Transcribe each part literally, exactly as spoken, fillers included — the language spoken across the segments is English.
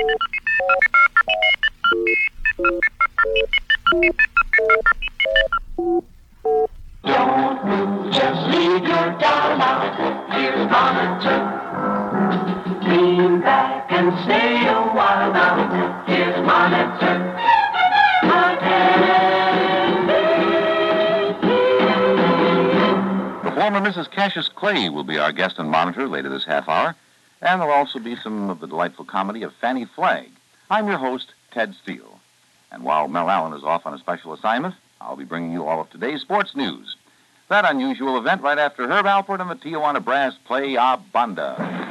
Don't move, just leave your doll out. Here's Monitor. Lean back and stay a while now. Here's Monitor. Performer Missus Cassius Clay will be our guest and monitor later this half hour, and there'll also be some of the delightful comedy of Fanny Flagg. I'm your host, Ted Steele. And while Mel Allen is off on a special assignment, I'll be bringing you all of today's sports news. That unusual event right after Herb Alpert and the Tijuana Brass play A Banda.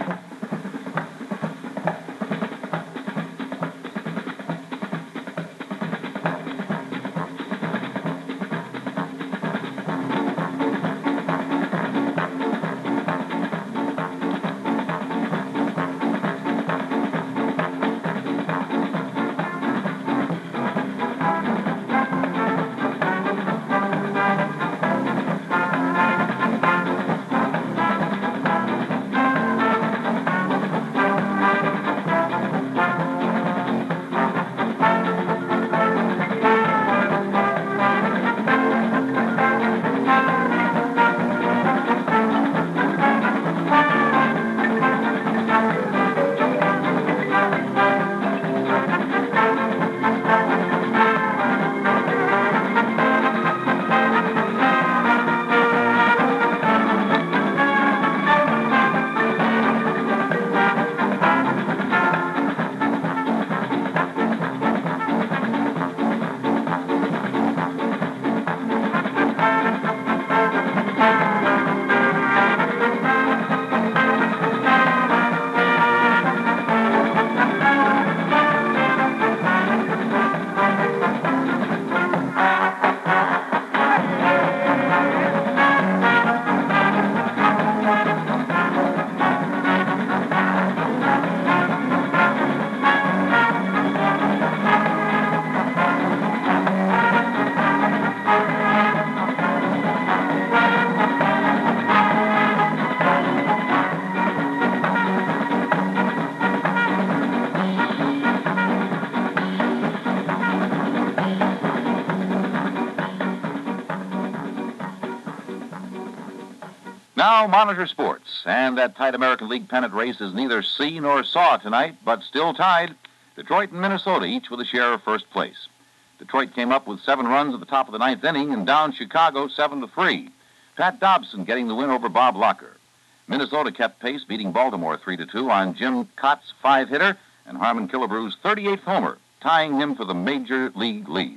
Now, monitor sports. And that tight American League pennant race is neither see nor saw tonight, but still tied. Detroit and Minnesota, each with a share of first place. Detroit came up with seven runs at the top of the ninth inning and down Chicago seven to three. Pat Dobson getting the win over Bob Locker. Minnesota kept pace, beating Baltimore three to two on Jim Cott's five-hitter and Harmon Killebrew's thirty-eighth homer, tying him for the major league lead.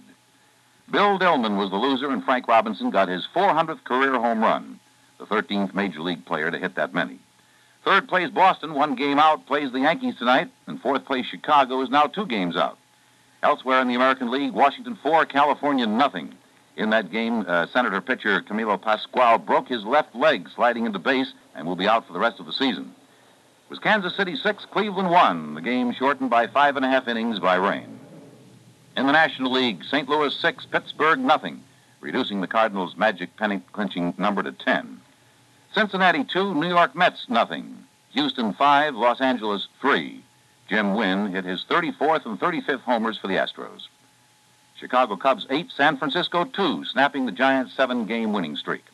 Bill Dillman was the loser, and Frank Robinson got his four hundredth career home run, the thirteenth major league player to hit that many. Third place Boston, one game out, plays the Yankees tonight, and fourth place Chicago is now two games out. Elsewhere in the American League, Washington four, California nothing. In that game, uh, Senator pitcher Camilo Pascual broke his left leg sliding into base and will be out for the rest of the season. It was Kansas City six, Cleveland one, the game shortened by five and a half innings by rain. In the National League, Saint Louis six, Pittsburgh nothing, reducing the Cardinals' magic pennant-clinching number to ten. Cincinnati two, New York Mets nothing. Houston five, Los Angeles three. Jim Wynn hit his thirty-fourth and thirty-fifth homers for the Astros. Chicago Cubs eight, San Francisco two, snapping the Giants' seven-game winning streak.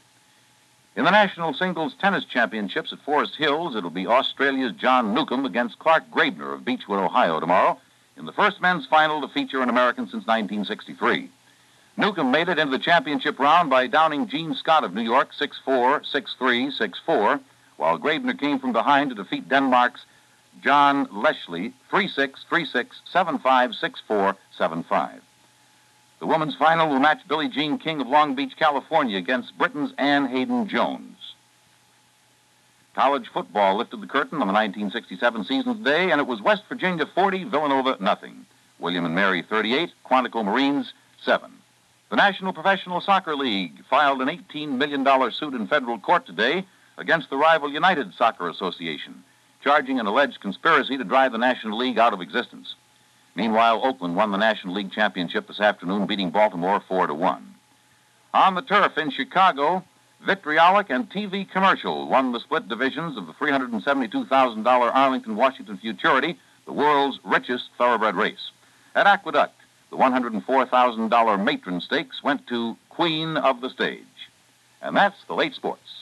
In the National Singles Tennis Championships at Forest Hills, it'll be Australia's John Newcomb against Clark Graebner of Beechwood, Ohio tomorrow, in the first men's final to feature an American since nineteen sixty-three. Newcomb made it into the championship round by downing Gene Scott of New York six four, six three, six four, while Graebner came from behind to defeat Denmark's John Leslie three six, three six, seven five, six four, seven five. The women's final will match Billie Jean King of Long Beach, California against Britain's Ann Hayden-Jones. College football lifted the curtain on the nineteen sixty-seven season today, and it was West Virginia forty, Villanova nothing. William and Mary thirty-eight, Quantico Marines seven. The National Professional Soccer League filed an eighteen million dollars suit in federal court today against the rival United Soccer Association, charging an alleged conspiracy to drive the National League out of existence. Meanwhile, Oakland won the National League championship this afternoon, beating Baltimore four to one. On the turf in Chicago, Vitriolic and T V Commercial won the split divisions of the three hundred seventy-two thousand dollars Arlington-Washington Futurity the world's richest thoroughbred race. At Aqueduct, the one hundred four thousand dollars Matron Stakes went to Queen of the Stage. And that's the late sports.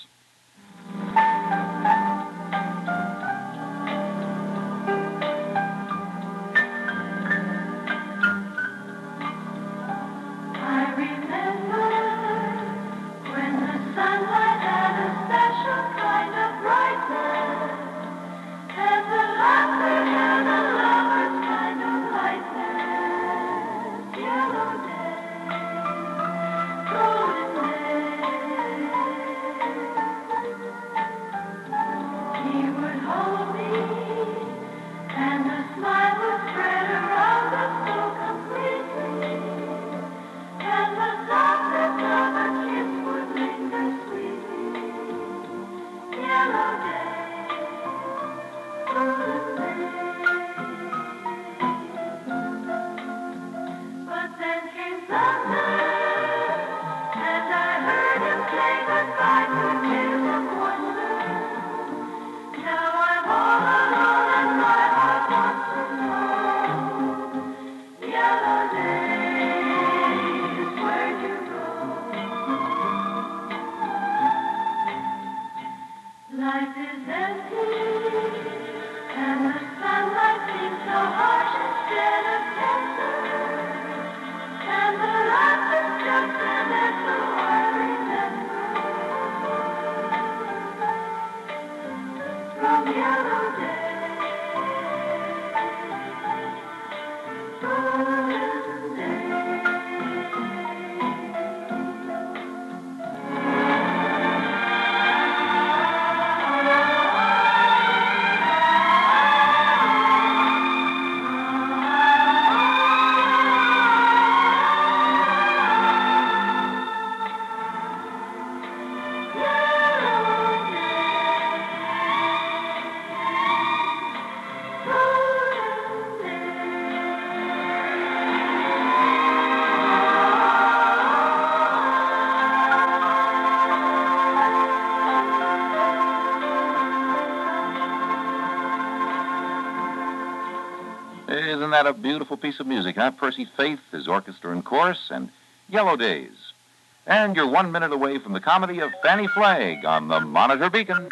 Isn't that a beautiful piece of music, huh? Percy Faith, his orchestra and chorus, and Yellow Days. And you're one minute away from the comedy of Fanny Flagg on the Monitor Beacon.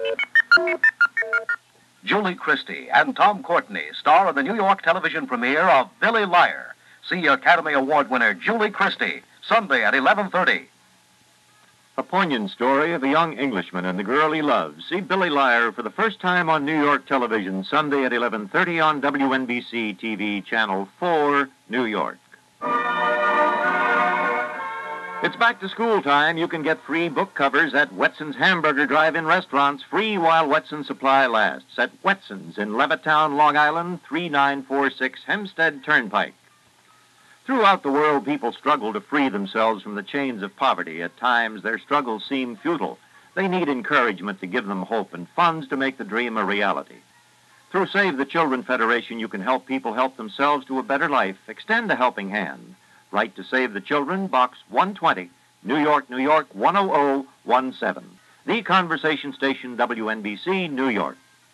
Julie Christie and Tom Courtney star in the New York television premiere of Billy Liar. See Academy Award winner Julie Christie, Sunday at eleven thirty. A poignant story of a young Englishman and the girl he loves. See Billy Liar for the first time on New York television, Sunday at eleven thirty on W N B C T V, Channel four, New York. It's back to school time. You can get free book covers at Wetson's Hamburger Drive-In Restaurants, free while Wetson's supply lasts. At Wetson's in Levittown, Long Island, three nine four six Hempstead Turnpike. Throughout the world, people struggle to free themselves from the chains of poverty. At times, their struggles seem futile. They need encouragement to give them hope and funds to make the dream a reality. Through Save the Children Federation, you can help people help themselves to a better life. Extend a helping hand. Write to Save the Children, Box one twenty, New York, New York, one oh oh one seven. The Conversation Station, W N B C, New York.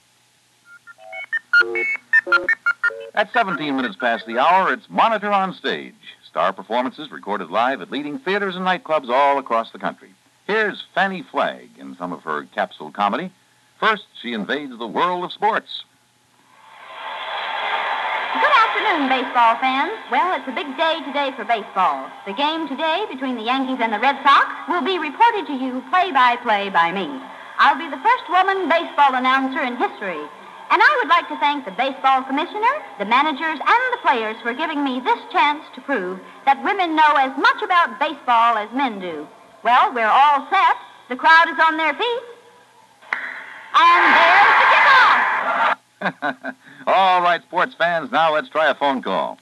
At seventeen minutes past the hour, it's Monitor on Stage. Star performances recorded live at leading theaters and nightclubs all across the country. Here's Fanny Flagg in some of her capsule comedy. First, she invades the world of sports. Good afternoon, baseball fans. Well, it's a big day today for baseball. The game today between the Yankees and the Red Sox will be reported to you play-by-play by me. I'll be the first woman baseball announcer in history. And I would like to thank the baseball commissioner, the managers, and the players for giving me this chance to prove that women know as much about baseball as men do. Well, we're all set. The crowd is on their feet. And there's the kickoff. All right, sports fans, now let's try a phone call.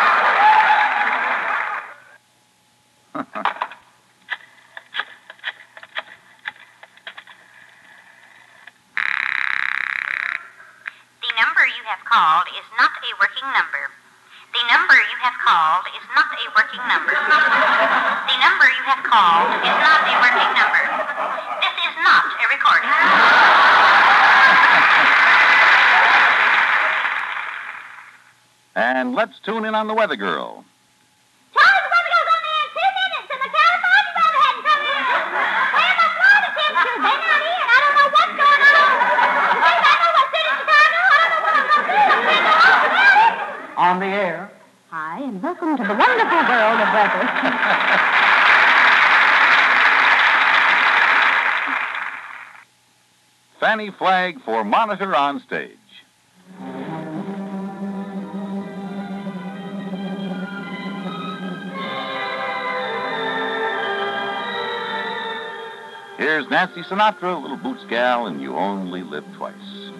Called is not a working number. The number you have called is not a working number. The number you have called is not a working number. This is not a recording. And let's tune in on the Weather Girl. Charlie, the weather girl's only in two minutes, and the California weather hadn't come in. Where my Florida temperatures? They're not in. I don't know what's going on. In case I know what city Chicago, I don't know what I'm going to do. I'm getting off about it. On the air. Hi, and welcome to the wonderful world of weather. Fanny Flagg for Monitor on Stage. Here's Nancy Sinatra, Little Boots Gal, and You Only Live Twice.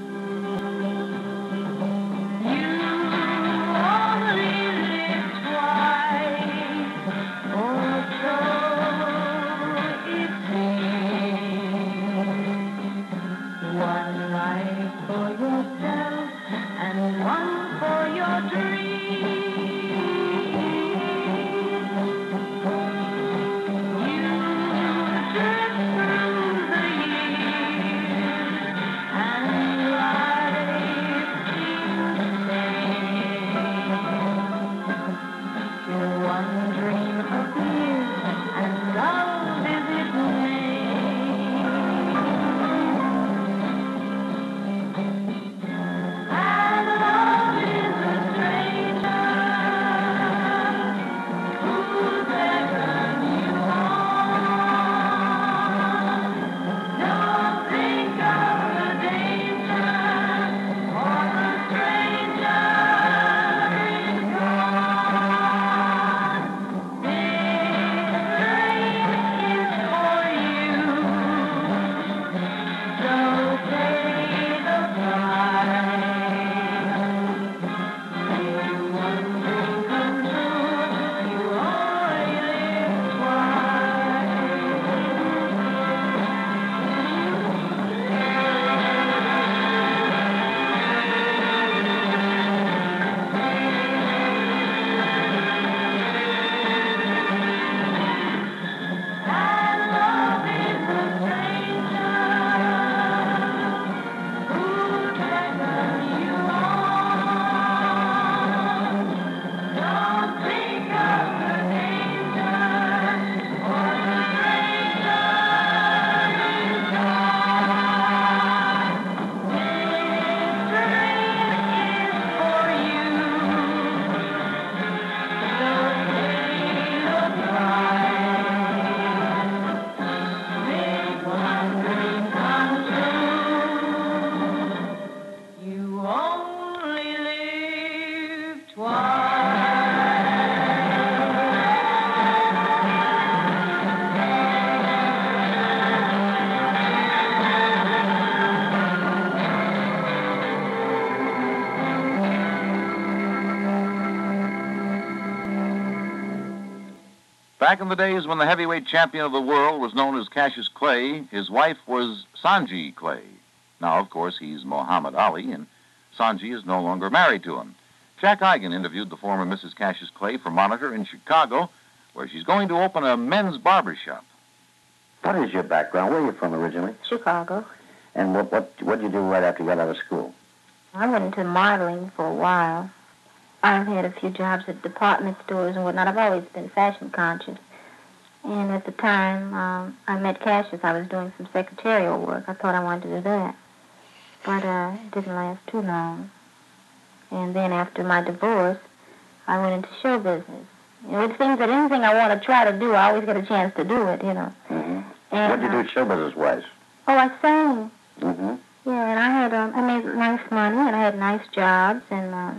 Back in the days when the heavyweight champion of the world was known as Cassius Clay, his wife was Sanji Clay. Now, of course, he's Muhammad Ali, and Sanji is no longer married to him. Jack Eigen interviewed the former Missus Cassius Clay for Monitor in Chicago, where she's going to open a men's barber shop. What is your background? Where are you from originally? Chicago. And what what what did you do right after you got out of school? I went into modeling for a while. I've had a few jobs at department stores and whatnot. I've always been fashion conscious. And at the time um, I met Cassius, I was doing some secretarial work. I thought I wanted to do that. But uh, it didn't last too long. And then after my divorce, I went into show business. You know, it seems that anything I want to try to do, I always get a chance to do it, you know. Mm-hmm. And, what did you do show business-wise? Oh, I sang. Mm-hmm. Yeah, and I had, um, I made nice money, and I had nice jobs, and uh,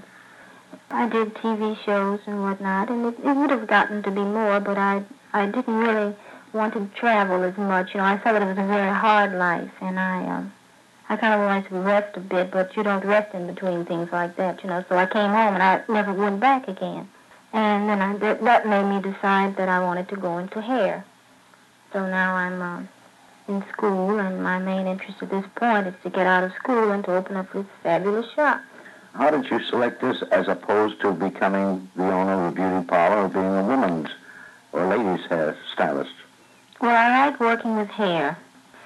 I did T V shows and whatnot, and it, it would have gotten to be more, but I, I didn't really want to travel as much. You know, I felt it was a very hard life, and I, um, I kind of wanted to rest a bit, but you don't rest in between things like that, you know. So I came home, and I never went back again. And then I, that, that made me decide that I wanted to go into hair. So now I'm uh, in school, and my main interest at this point is to get out of school and to open up this fabulous shop. How did you select this as opposed to becoming the owner of a beauty parlor or being a woman's or ladies' hair stylist? Well, I like working with hair,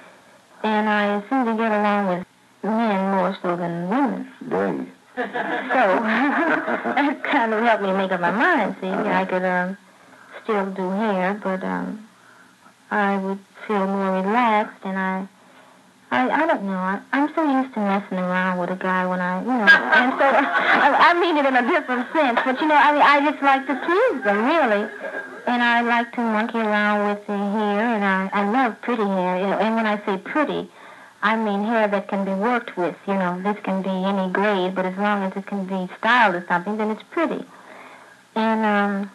and I seem to get along with men more so than women. Dang. So, that kind of helped me make up my mind, see. Uh-huh. I could um, still do hair, but um, I would feel more relaxed, and I, I, I don't know. I, I'm so used to messing around with a guy when I, you know, and so I, I mean it in a different sense, but, you know, I mean, I just like to please them, really. And I like to monkey around with the hair, and I, I love pretty hair. You know, and when I say pretty, I mean hair that can be worked with. You know, this can be any grade, but as long as it can be styled or something, then it's pretty. And um,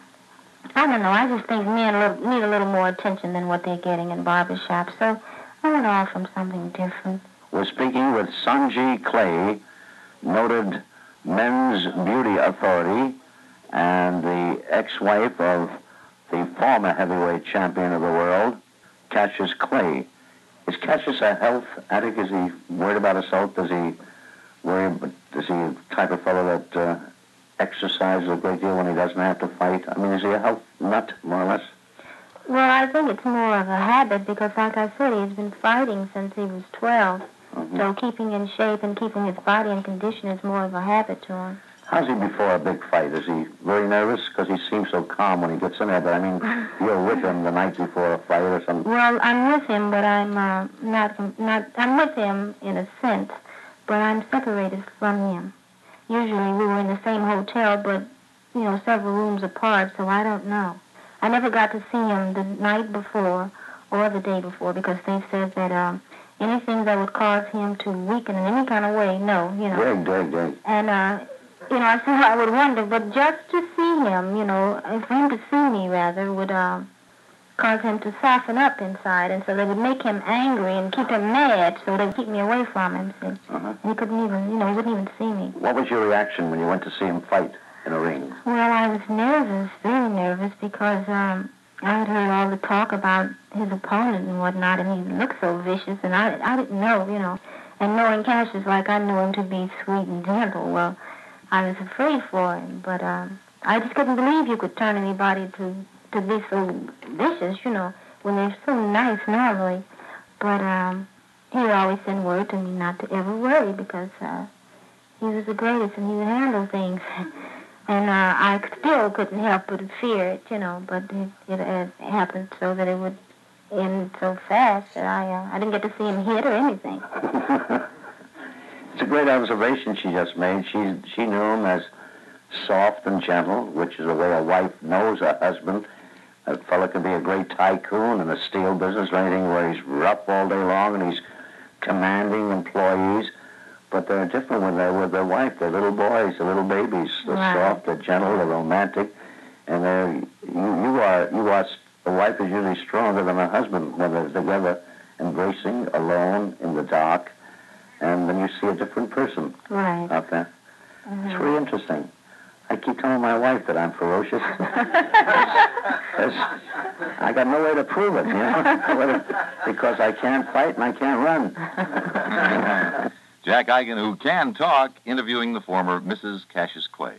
I don't know. I just think men a little, need a little more attention than what they're getting in barbershops. So I want to offer them something different. We're speaking with Sanjay Clay, noted men's beauty authority, and the ex-wife of the former heavyweight champion of the world, Cassius Clay. Is Cassius a health addict? Is he worried about his health? Does he worry? Is he a type of fellow that uh, exercises a great deal when he doesn't have to fight? I mean, is he a health nut, more or less? Well, I think it's more of a habit because, like I said, he's been fighting since he was twelve. Mm-hmm. So keeping in shape and keeping his body in condition is more of a habit to him. How's he before a big fight? Is he very nervous? Because he seems so calm when he gets in there. But, I mean, you're with him the night before a fight or something. Well, I'm with him, but I'm uh, not, not... I'm with him in a sense, but I'm separated from him. Usually we were in the same hotel, but, you know, several rooms apart, so I don't know. I never got to see him the night before or the day before because they said that um, anything that would cause him to weaken in any kind of way, no, you know. Greg, Greg, Greg. And, uh... You know, I said I would wonder, but just to see him, you know, for him to see me, rather, would um, cause him to soften up inside, and so they would make him angry and keep him mad, so they would keep me away from him. See? Uh-huh. And he couldn't even, you know, he wouldn't even see me. What was your reaction when you went to see him fight in a ring? Well, I was nervous, very nervous, because um, I had heard all the talk about his opponent and whatnot, and he looked so vicious, and I, I didn't know, you know. And knowing Cassius like I knew him to be sweet and gentle, well, I was afraid for him, but um, I just couldn't believe you could turn anybody to, to be so vicious, you know, when they're so nice normally. But um, he would always send word to me not to ever worry because uh, he was the greatest and he would handle things. And uh, I still couldn't help but fear it, you know, but it, it, it happened so that it would end so fast that I, uh, I didn't get to see him hit or anything. It's a great observation she just made. She she knew him as soft and gentle, which is the way a wife knows a husband. A fella can be a great tycoon in the steel business or anything where he's rough all day long and he's commanding employees. But they're different when they're with their wife. They're little boys, they're little babies. They're wow. soft, they're gentle, they're romantic. And they're, you, you are, you are, the wife is usually stronger than a husband when they're together, embracing, alone, in the dark. And then you see a different person right. out there. Mm-hmm. It's really interesting. I keep telling my wife that I'm ferocious. I got no way to prove it, you know, because I can't fight and I can't run. Jack Eigen, who can talk, interviewing the former Missus Cassius Clay.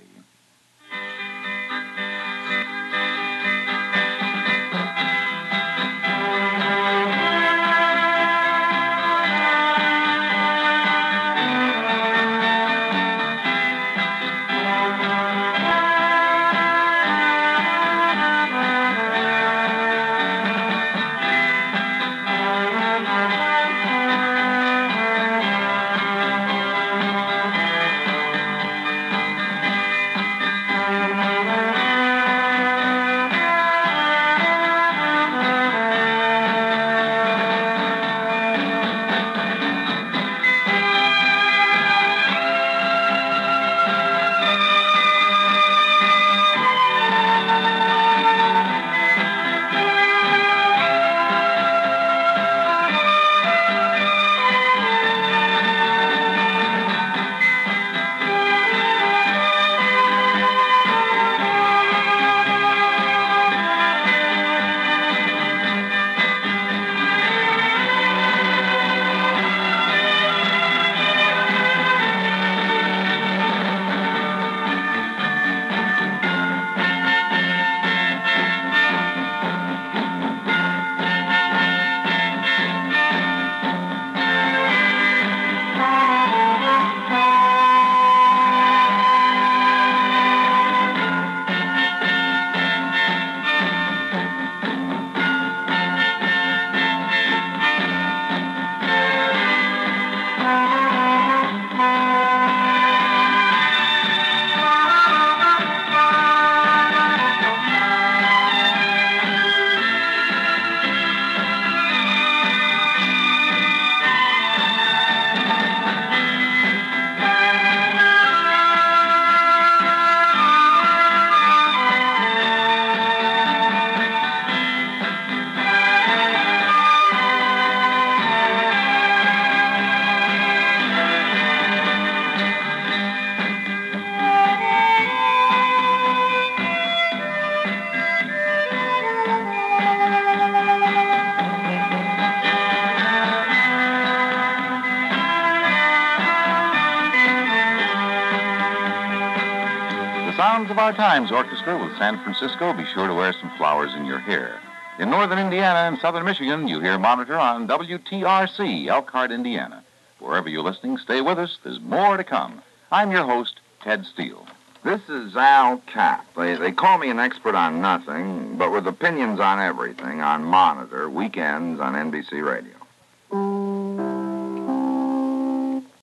Sounds of Our Times Orchestra with San Francisco. Be sure to wear some flowers in your hair. In northern Indiana and southern Michigan, you hear Monitor on W T R C, Elkhart, Indiana. Wherever you're listening, stay with us. There's more to come. I'm your host, Ted Steele. This is Al Capp. They, they call me an expert on nothing, but with opinions on everything on Monitor, weekends on N B C Radio.